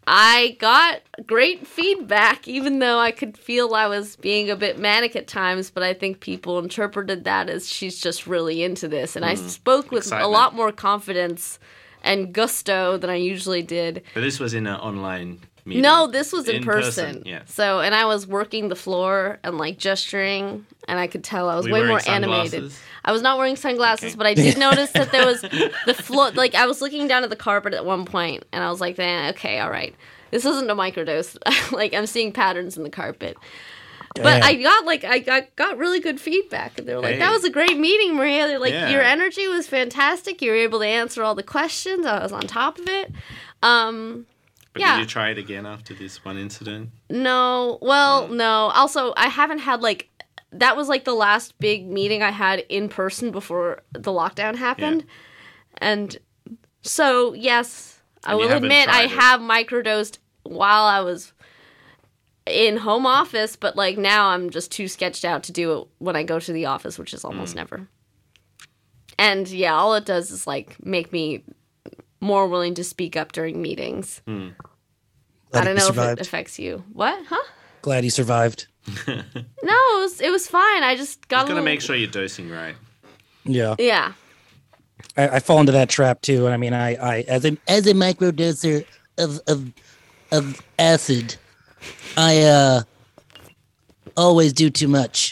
I got great feedback, even though I could feel I was being a bit manic at times, but I think people interpreted that as she's just really into this. And I spoke with a lot more confidence and gusto than I usually did. But this was in an online meeting? No, this was in person. Yeah. So, and I was working the floor and like gesturing, and I could tell I was way more animated. I was not wearing sunglasses, but I did notice that there was the floor. Like I was looking down at the carpet at one point, and I was like, okay, all right, this isn't a microdose. Like I'm seeing patterns in the carpet. But I got really good feedback. And they were like, that was a great meeting, Maria. They're like, your energy was fantastic. You were able to answer all the questions. I was on top of it. But did you try it again after this one incident? No. Well, no. Also, I haven't had that was like the last big meeting I had in person before the lockdown happened. Yeah. And so, yes, I will admit I have microdosed while I was in home office, but like now I'm just too sketched out to do it when I go to the office, which is almost never. And yeah, all it does is like make me more willing to speak up during meetings. I don't know if it affects you. What? Huh? Glad you survived. No, it was fine. I just got to make sure you're dosing right. Yeah. Yeah. I fall into that trap too. And I mean, I as a microdoser of acid, I always do too much.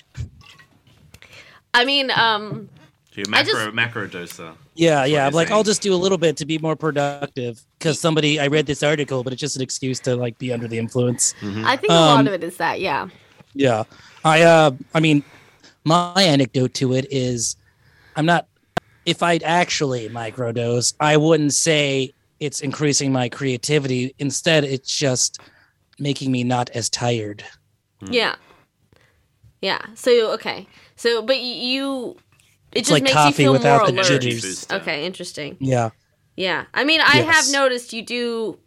I mean, you're macro doser. Yeah. I'm like, I'll just do a little bit to be more productive because I read this article, but it's just an excuse to like be under the influence. Mm-hmm. I think a lot of it is that, yeah. Yeah. I mean, my anecdote to it is if I'd actually microdose, I wouldn't say it's increasing my creativity. Instead, it's just making me not as tired. Yeah. Yeah. So, okay. So, but it just like makes coffee you feel without more the alert. jitters. Okay, interesting. Yeah. Yeah. I mean, I have noticed you do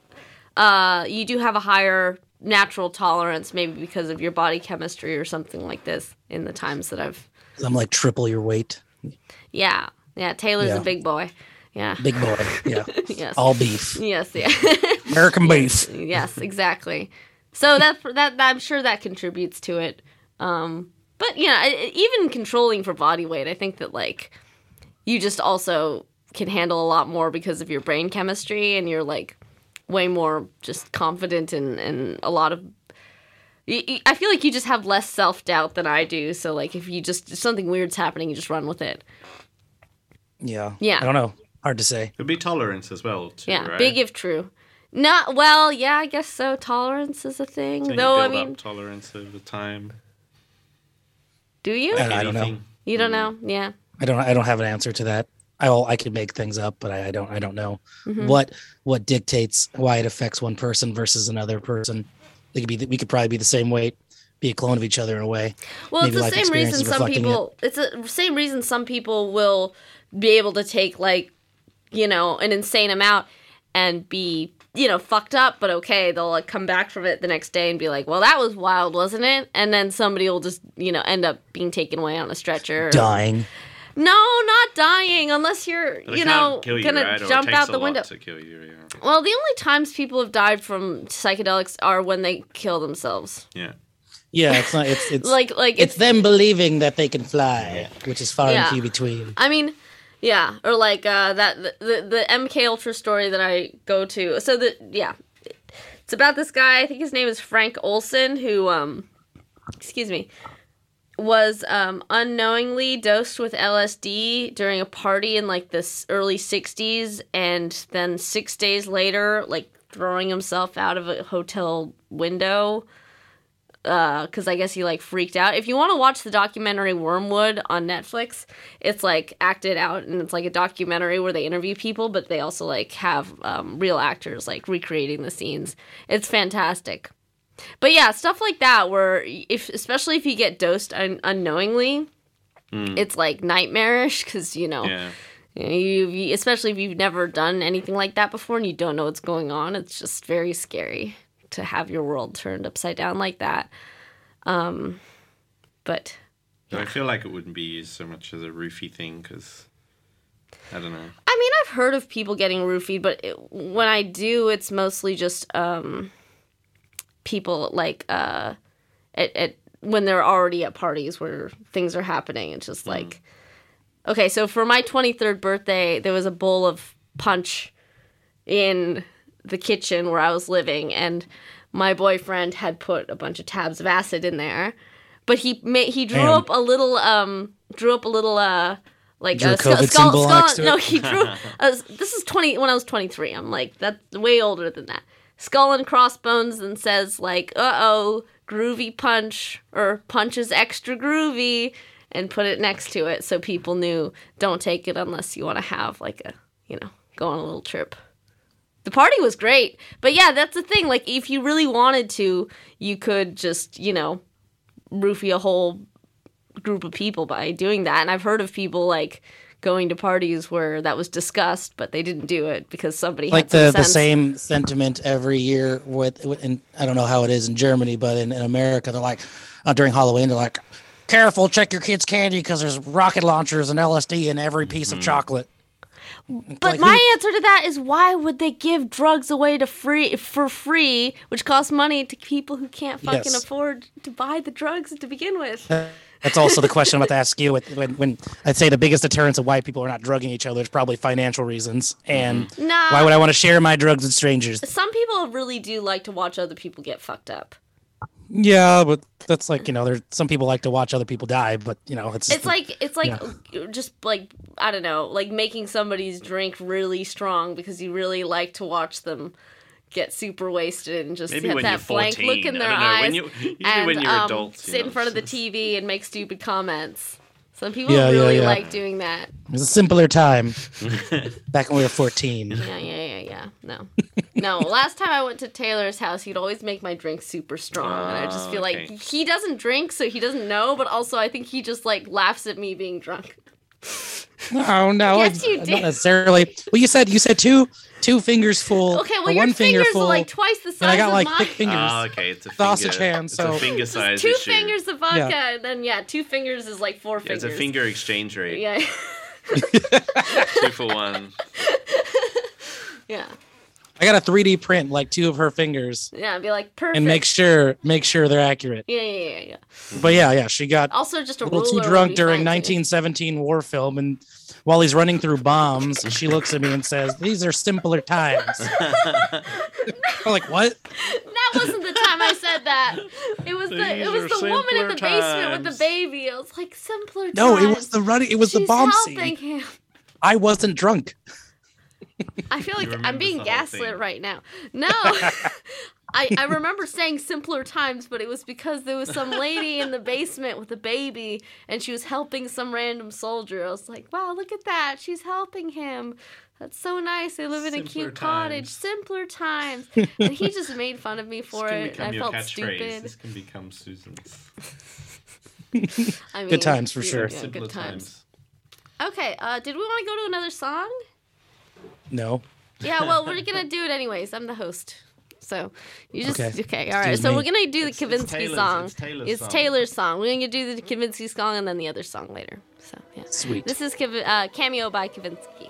have a higher natural tolerance, maybe because of your body chemistry or something like this in the times that I'm like triple your weight. Yeah. Yeah. Taylor's a big boy. Yeah. Big boy. Yeah. Yes. All beef. Yes. Yeah. American beef. Yes, exactly. So that I'm sure that contributes to it. But yeah, even controlling for body weight, I think that like you just also can handle a lot more because of your brain chemistry, and you're like way more just confident and a lot of. I feel like you just have less self-doubt than I do. So like if something weird's happening, you just run with it. Yeah. Yeah. I don't know. Hard to say. Could be tolerance as well, too, yeah, right? Big if true. Not well, yeah, I guess so. Tolerance is a thing, so though. You I build mean, up tolerance over time. Do you? I don't know. You don't know? Yeah. I don't have an answer to that. I could make things up, but I don't know what dictates why it affects one person versus another person. We could probably be the same weight, be a clone of each other in a way. Well, it's the same reason some people. It's the same reason some people will be able to take like, an insane amount and be, fucked up, but okay, they'll like come back from it the next day and be like, well, that was wild, wasn't it? And then somebody will just, end up being taken away on a stretcher. Dying. No, not dying, unless you're, gonna jump out the window. To kill you, yeah. Well, the only times people have died from psychedelics are when they kill themselves. Yeah. Yeah, it's not. It's like it's them believing that they can fly, which is far and few between. I mean, yeah, or like the MK Ultra story that I go to. So it's about this guy. I think his name is Frank Olson, who was unknowingly dosed with LSD during a party in like the early 60s, and then 6 days later, like throwing himself out of a hotel window. Because I guess he like freaked out. If you want to watch the documentary Wormwood on Netflix, it's like acted out, and it's like a documentary where they interview people, but they also like have real actors like recreating the scenes. It's fantastic. But yeah, stuff like that where especially if you get dosed unknowingly, it's like nightmarish because you especially if you've never done anything like that before and you don't know what's going on, it's just very scary to have your world turned upside down like that. But yeah. I feel like it wouldn't be used so much as a roofie thing because I don't know. I mean, I've heard of people getting roofied, but when I do, it's mostly just people like at when they're already at parties where things are happening. It's just like, okay, so for my 23rd birthday, there was a bowl of punch in the kitchen where I was living, and my boyfriend had put a bunch of tabs of acid in there, but he drew up a little like drew a a COVID skull. symbol next to it? No, he drew. This is when I was 23. I'm like, that's way older than that. Skull and crossbones, and says like, groovy punch, or punch is extra groovy, and put it next to it so people knew, don't take it unless you want to have like a, go on a little trip. The party was great. But yeah, that's the thing. Like, if you really wanted to, you could just, roofie a whole group of people by doing that. And I've heard of people, like, going to parties where that was discussed, but they didn't do it because somebody like had the same sentiment every year with and I don't know how it is in Germany, but in America, they're like, during Halloween, they're like, careful, check your kids' candy because there's rocket launchers and LSD in every piece of chocolate. But like, my answer to that is, why would they give drugs away for free, which costs money, to people who can't fucking afford to buy the drugs to begin with? That's also the question I'm about to ask you. When I'd say the biggest deterrence of why people are not drugging each other is probably financial reasons. And why would I want to share my drugs with strangers? Some people really do like to watch other people get fucked up. Yeah, but that's like, there's some people like to watch other people die, but it's like just like, I don't know, like making somebody's drink really strong because you really like to watch them get super wasted and just have that blank look in their eyes when you're adults, sit in front of the TV and make stupid comments. Some people really like doing that. It was a simpler time back when we were 14. Yeah. No. Last time I went to Taylor's house, he'd always make my drink super strong, and I just feel like he doesn't drink, so he doesn't know. But also, I think he just like laughs at me being drunk. No. Yes, you did. Not necessarily. Well, you said two fingers full. Okay, well, your fingers are like twice the size of mine. And I got like thick fingers. Okay, it's a sausage hand. It's so a finger size two issue. fingers of vodka, and then 2 fingers is like 4 fingers. It's a finger exchange rate. Yeah. 2 for 1. Yeah. I got a 3D print like 2 of her fingers. Yeah, I'd be like, perfect. And make sure they're accurate. Yeah. But yeah, she got also just a little too drunk during 1917 war film, and while he's running through bombs, she looks at me and says, "These are simpler times." I'm like, what? That wasn't the time I said that. It was the woman in the basement with the baby. It was like, simpler times. No, it was the bomb scene. Him. I wasn't drunk. I feel like I'm being gaslit right now. No. I remember saying simpler times, but it was because there was some lady in the basement with a baby, and she was helping some random soldier. I was like, wow, look at that. She's helping him. That's so nice. They live in a cute cottage. Simpler times. And he just made fun of me for it. I felt stupid. This can become Susan's. I mean, good times for sure. Yeah, good times. Okay, did we want to go to another song? No. Yeah, well, we're going to do it anyways. I'm the host. So you just okay. All right. Excuse so me. we're gonna do the Kavinsky song. It's Taylor's song. We're gonna do the Kavinsky song and then the other song later. So yeah. Sweet. This is Cameo by Kavinsky.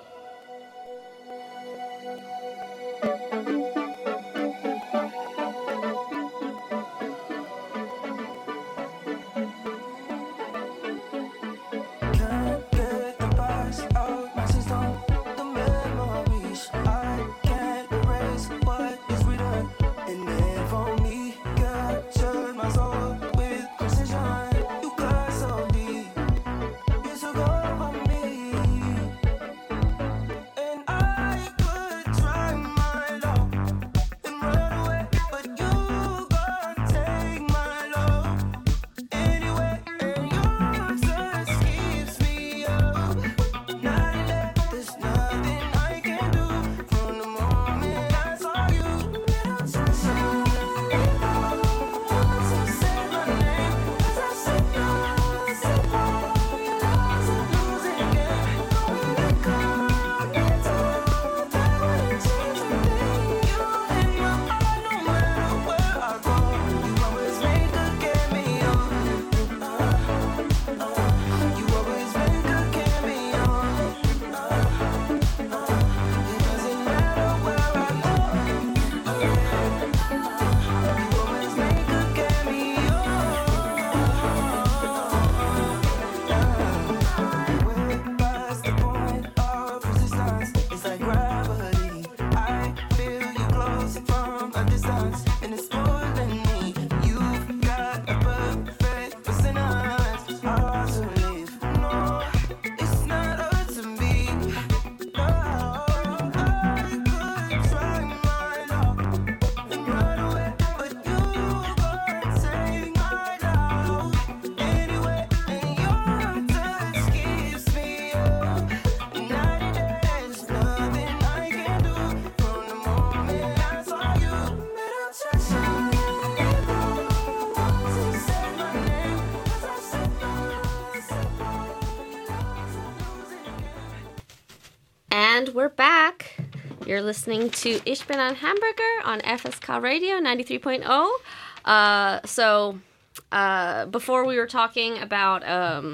we're back. You're listening to Ich bin ein Hamburger on FSK Radio 93.0. So, before we were talking about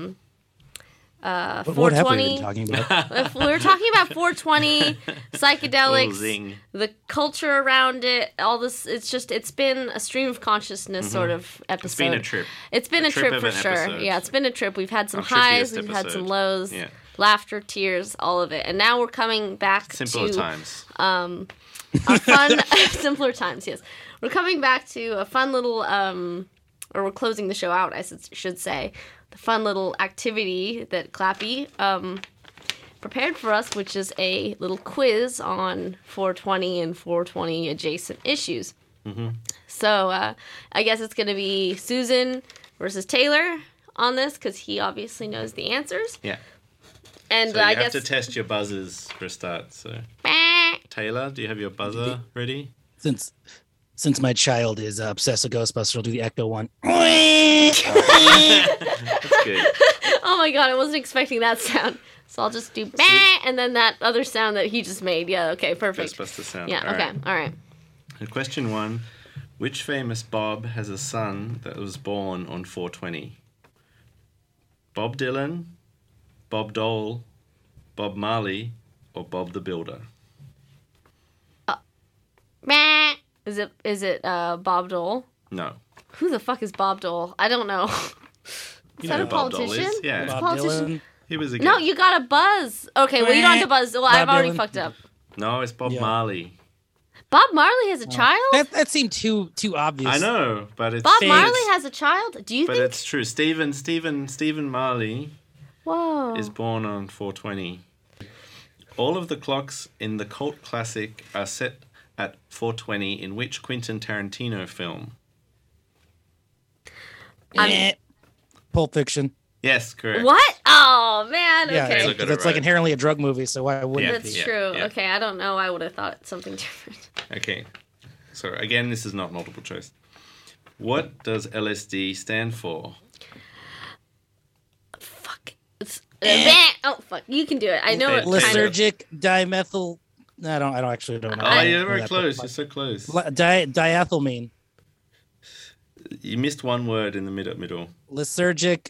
420. What have we been talking about? We were talking about 420, psychedelics, the culture around it, all this. It's been a stream of consciousness sort of episode. It's been a trip. It's been a trip for sure. Episode. Yeah, it's been a trip. We've had some highs, we've had some lows, laughter, tears, all of it. And now we're coming back simpler to times. A fun, simpler times, yes. We're coming back to a fun little, or we're closing the show out, I should say. The fun little activity that Clappy prepared for us, which is a little quiz on 420 and 420 adjacent issues. Mm-hmm. So I guess it's going to be Susan versus Taylor on this, because he obviously knows the answers. Yeah. And so I you guess have to test your buzzers for a start. So, Taylor, do you have your buzzer ready? Since my child is obsessed with Ghostbusters, I'll do the echo one. That's good. Oh my god, I wasn't expecting that sound. So I'll just do bah, and then that other sound that he just made. Yeah, okay, perfect. Ghostbuster sound. Yeah, okay, all right. Question 1. Which famous Bob has a son that was born on 420? Bob Dylan, Bob Dole, Bob Marley, or Bob the Builder? Bah. Is it Bob Dole? No. Who the fuck is Bob Dole? I don't know. Is that a politician? Yeah. Is Bob politician? Dylan. He was a No, you got a buzz. Okay, well, you don't have to buzz. Well, I've already Dylan. fucked up. No, it's Bob Marley. Bob Marley has a child? That seemed too obvious. I know, but it's Bob Marley has a child? Do you But think? it's true. Stephen Marley Whoa. is born on 420. All of the clocks in the cult classic are set at 420 in which Quentin Tarantino film? Pulp Fiction. Yes, correct. What? Oh, man. Yeah, Okay. Look at it's it like right. inherently a drug movie, so why wouldn't it That's be? true. yeah. Okay, I don't know. I would have thought something different. Okay. So again, this is not multiple choice. What does LSD stand for? Fuck. It's, oh, fuck. You can do it. I know it. Kind of. Lysergic dimethyl. I don't actually don't know. Oh, you're very close. You're so close. Diethylamine. You missed one word in the middle. Lysergic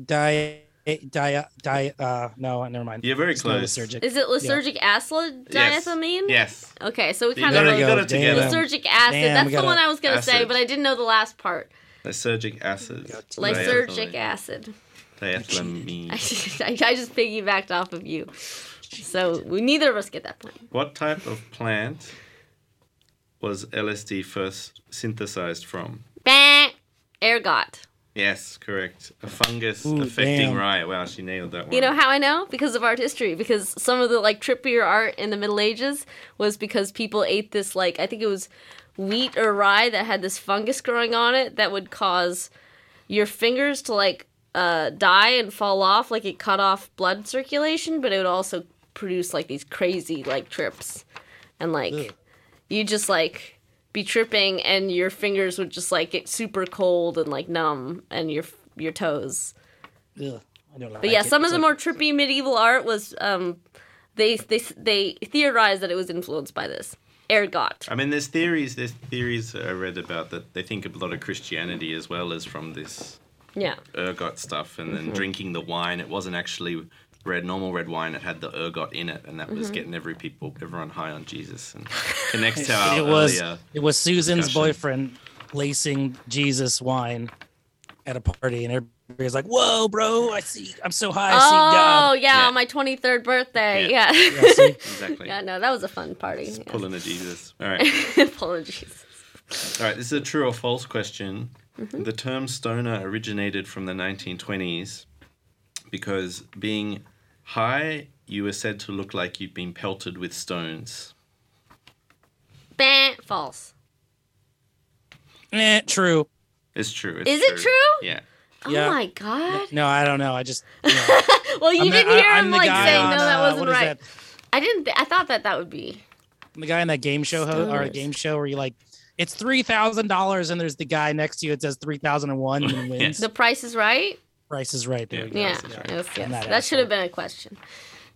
no, never mind. You're very It's not close. lysergic. Is it lysergic acid diethylamine? Yes. Okay, so we You kind got of it together. lysergic acid. Damn, That's we the got one I was gonna say, acid. but I didn't know the last part. Lysergic acid. Lysergic acid. Diethylamine. I just piggybacked off of you, so neither of us get that point. What type of plant was LSD first synthesized from? Bah! Ergot. Yes, correct. A fungus Ooh, affecting damn. rye. Wow, she nailed that one. You know how I know? Because of art history. Because some of the trippier art in the Middle Ages was because people ate this I think it was wheat or rye that had this fungus growing on it that would cause your fingers to die and fall off. Like it cut off blood circulation, but it would also produce these crazy trips, and you just be tripping and your fingers would just get super cold and numb, and your toes. Ugh, I don't like But yeah, it. some of It's the more trippy medieval art was they theorized that it was influenced by this ergot. I mean, there's theories I read about that they think a lot of Christianity as well as from this Yeah. ergot stuff, and then drinking the wine. It wasn't actually normal red wine. It had the ergot in it, and that was getting everyone high on Jesus, and connects to our earlier. It was Susan's discussion. boyfriend lacing Jesus wine at a party, and everybody's like, "Whoa, bro! I'm so high. I see Oh God." yeah, Yeah. on my 23rd birthday. Yeah. Yeah. Yeah, see? Exactly. Yeah, no, that was a fun party. Just Yeah. pulling a Jesus. All right. Apologies. All right, this is a true or false question. The term stoner originated from the 1920s because being high, you were said to look like you'd been pelted with stones. Bah, false. True. It's true. Is it true? Yeah. Oh Yeah. my god. No, I don't know. I just. Well, you didn't hear him saying no, that wasn't what is right. that? I didn't. I thought that would be. I'm the guy in that game show or a Stoners. game show where you it's $3,000 and there's the guy next to you. It says 3001 and he wins. Yes. The Price is Right. Price is right. There we go. Yeah. Price is Right. Yes, yes. I'm not That should have asshole. been a question.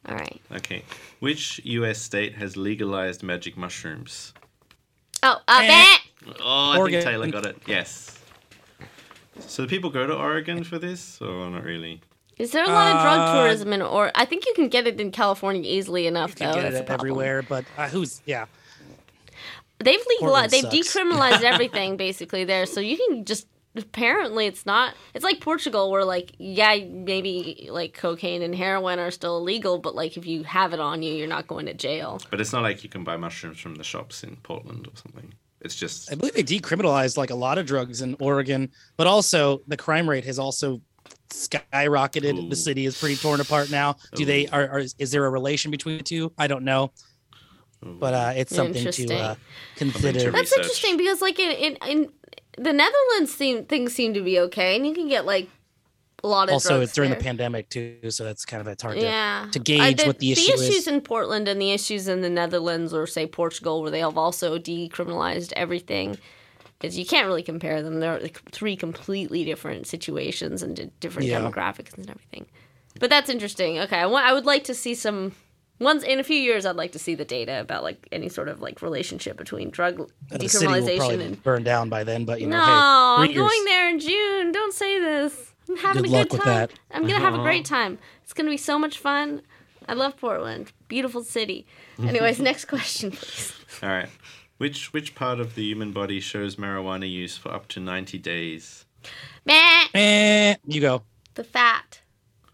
All right. Okay. Which U.S. state has legalized magic mushrooms? Oh, Oh, I Oregon. think Taylor got it. Yes. So do people go to Oregon for this, or not really? Is there a lot of drug tourism in Oregon? I think you can get it in California easily enough, You can though. get That's it the problem. everywhere, but They've Portland they've sucks. decriminalized everything basically there, so you can just. Apparently, it's not. It's like Portugal, where like maybe like cocaine and heroin are still illegal, but like if you have it on you, you're not going to jail. But it's not like you can buy mushrooms from the shops in Portland or something. It's just I believe they decriminalized like a lot of drugs in Oregon, but also the crime rate has also skyrocketed. Ooh. The city is pretty torn apart now. Do they is there a relation between the two? I don't know, but it's something to Interesting. consider. That's That's research. interesting because like in the Netherlands, things seem to be okay, and you can get like a lot of. Also, drugs it's during there. the pandemic too, so that's kind of it's hard Yeah. to gauge what the issue is. The issues is. in Portland and the issues in the Netherlands or say Portugal, where they have also decriminalized everything, is you can't really compare them. They're like three completely different situations and different Yeah. demographics and everything. But that's interesting. Okay, I would like to see some. Once in a few years, I'd like to see the data about like any sort of like relationship between drug The city will decriminalization probably and. burn down by then, but you know, No, hey, I'm 3 years. going there in June. Don't say this. I'm having Good a luck good with time. that. I'm gonna have a great time. It's gonna be so much fun. I love Portland. Beautiful city. Anyways, next question, please. all right. Which part of the human body shows marijuana use for up to 90 days? Meh. You go. The fat.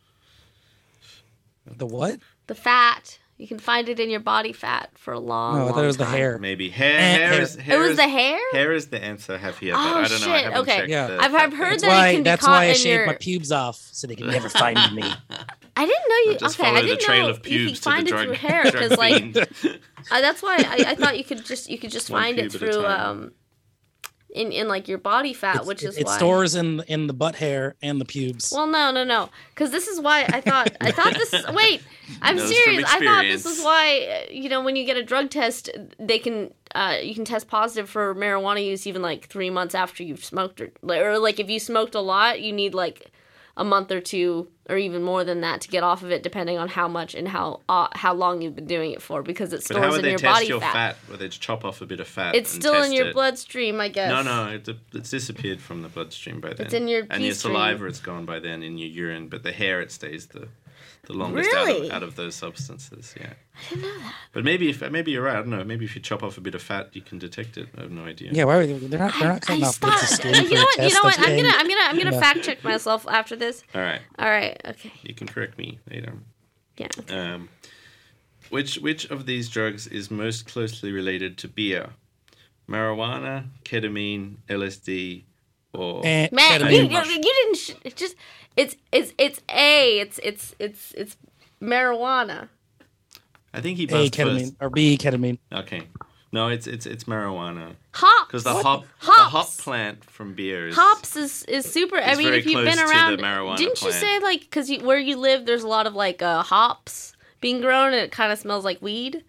The what? The fat. You can find it in your body fat for a long, No, I long thought it was the time. hair. Maybe hair. Hair. Is It was the hair? Hair is the answer I have here, but Oh, I don't know. I shit, haven't okay. checked Yeah. the I've fact heard check. that it can be That's caught why I in shaved your... my pubes off so they can never find me. I didn't know you... Just Okay, I follow the didn't trail know of you pubes could to find the it drug, through hair, drug because like... fiend. That's why I thought you could just One find it pube at a through time. in like your body fat, which is It why stores in the butt hair and the pubes. Well, no, because this is why I thought this. Wait, I'm Knows from serious. I thought this experience. is why when you get a drug test, they can you can test positive for marijuana use even like 3 months after you've smoked or like if you smoked a lot, you need like a month or two or even more than that to get off of it, depending on how much and how long you've been doing it for, because it But stores how would in they your test body your fat. fat? Would they chop off a bit of fat? It's and still in test your it? bloodstream, I guess. No, it's disappeared from the bloodstream by then. It's in your and your pee stream. saliva, it's gone by then in your urine. But the hair, it stays the longest Really? out of those substances. Yeah. I didn't know that. But maybe you're right. I don't know. Maybe if you chop off a bit of fat, you can detect it. I have no idea. Yeah, why are they're not cutting off bits of skin for You know a what? test. That's I'm getting- gonna fact check myself after this. All right. All right. Okay. You can correct me later. Yeah. Okay. Which of these drugs is most closely related to beer? Marijuana, ketamine, LSD, or Man, ketamine. you didn't. It's just it's A. It's marijuana. I think he A buzzed ketamine first. or B ketamine. Okay. No, it's marijuana. Hops. Because the hop plant from beer is Hops is super. I It's mean, very if you've close been to around, the marijuana didn't you plant. say like because where you live, there's a lot of like hops being grown, and it kind of smells like weed.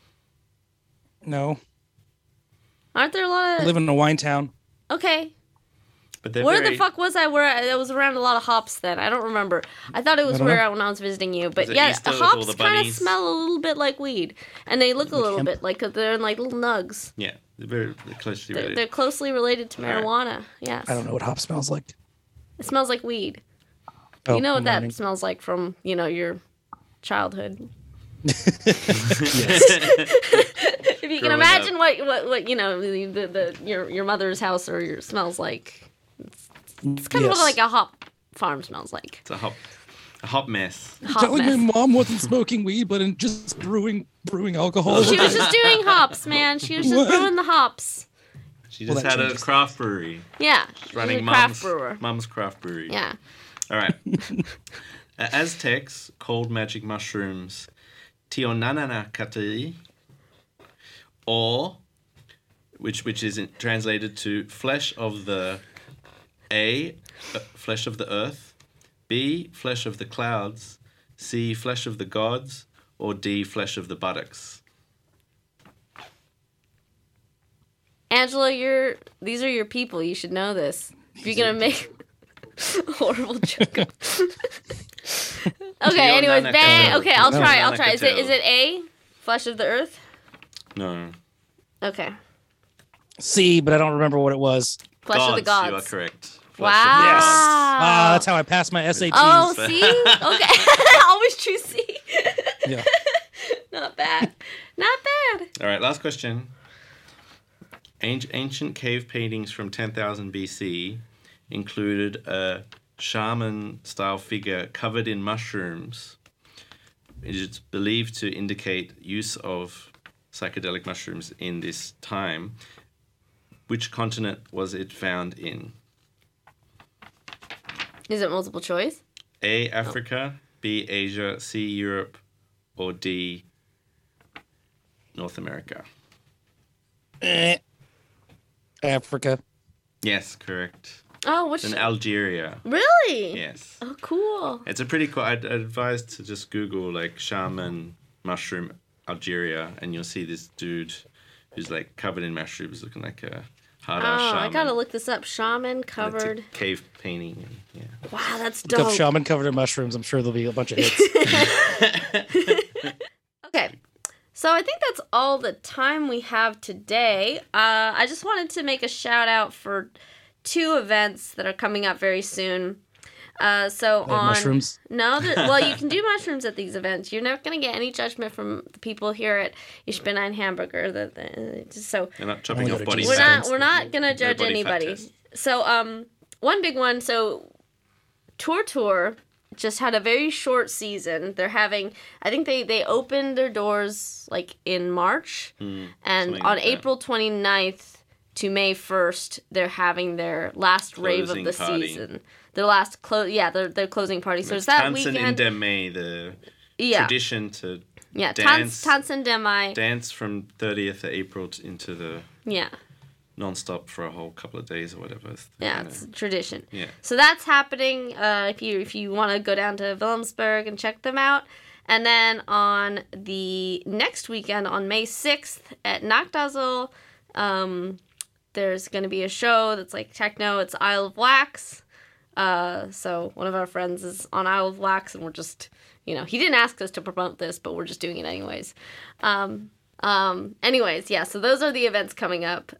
No, Aren't there a lot I of? live in a wine town. Okay. But they're Where very, the fuck was I? Where I was around a lot of hops then? I don't remember. I thought it was I don't where know. when I was visiting you. But it yeah, Easter with all hops the kind of bunnies? smell a little bit like weed, and they look a little hemp? bit like they're in like little nugs. Yeah, they're closely They're related. closely related to Alright. marijuana. Yes, I don't know what hop smells like. it smells like weed. Oh, You know what I'm that learning. smells like from your childhood. If you can Growing imagine what your mother's house or your smells like, it's kind of Yes. what like a hop farm smells like. It's a hop mess. Hop Telling mess. my mom wasn't smoking weed, but in just brewing alcohol. She was just doing hops, man. She was just What? brewing the hops. She Well, just that had a changes. craft brewery. Yeah, she's Running a craft brewer. Mum's craft brewery. Yeah. All right. Aztecs called magic mushrooms Tionanacatl, or which is translated to flesh of the flesh of the earth, B, flesh of the clouds, C, flesh of the gods, or D, flesh of the buttocks. Angela, these are your people. You should know this. If you're gonna make Horrible joke. Okay, anyways, okay, I'll try. Is it A, Flesh of the Earth? No. Okay. C, but I don't remember what it was. Flesh of the Gods. You are correct. Wow. Yes. That's how I passed my SATs. Oh, see? Okay. Always choose C. Yeah. Not bad. Not bad. All right, last question. Ancient cave paintings from 10,000 BC included a shaman-style figure covered in mushrooms. It is believed to indicate use of psychedelic mushrooms in this time. Which continent was it found in? Is it multiple choice? A, Africa, B, Asia, C, Europe, or D, North America? Africa. Yes, correct. Oh, It's in Algeria. Really? Yes. Oh, cool. It's a pretty cool... I'd advise to just Google, like, shaman mushroom Algeria, and you'll see this dude who's, like, covered in mushrooms looking like a hard-ass shaman. I gotta look this up. Shaman covered... It's a cave painting. And, yeah. Wow, that's Look up dope. shaman covered in mushrooms. I'm sure there'll be a bunch of hits. Okay. So I think that's all the time we have today. I just wanted to make a shout out for 2 events that are coming up very soon. On mushrooms? No, well, you can do mushrooms at these events. You're not going to get any judgment from the people here at Ich bin ein Hamburger. So They're not chopping off body we're fat. not going to judge body fat anybody. test. So one big one. So Tour just had a very short season. They're having, I think they opened their doors like in March, and on like April 29th to May 1st, they're having their last rave of the party. season. Their last their closing party. So it's that Tanzen weekend. in May, the tradition to dance. Tanzen in Mai. Dance from 30th of April into the Yeah. non-stop for a whole couple of days or whatever. Yeah, it's a tradition. Yeah. So that's happening if you want to go down to Wilhelmsburg and check them out. And then on the next weekend, on May 6th at Nachtdazzle, there's going to be a show that's like techno. It's Isle of Wax. So one of our friends is on Isle of Wax, and we're just, he didn't ask us to promote this, but we're just doing it anyways. Anyways, yeah, so those are the events coming up.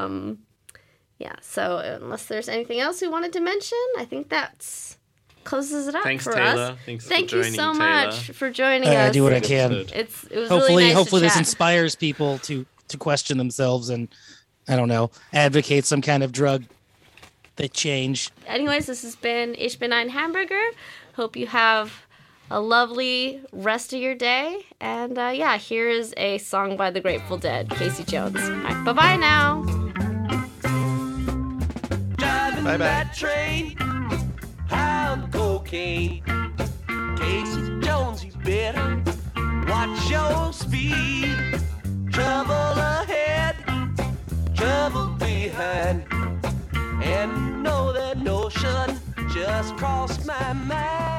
So unless there's anything else we wanted to mention, I think that's closes it up Thanks, for Taylor. us. Thanks Thank for you joining, so Taylor. much for joining I us. do what I can. It was really nice Hopefully to this chat. inspires people to question themselves and, I don't know, advocate some kind of drug that change. Anyways, this has been Ich bin ein Hamburger. Hope you have a lovely rest of your day. And here is a song by the Grateful Dead, Casey Jones. All right, bye-bye now. Bye-bye. That train, high on cocaine. Casey Jones, you better watch your speed. Trouble ahead, trouble behind. And know that notion just crossed my mind.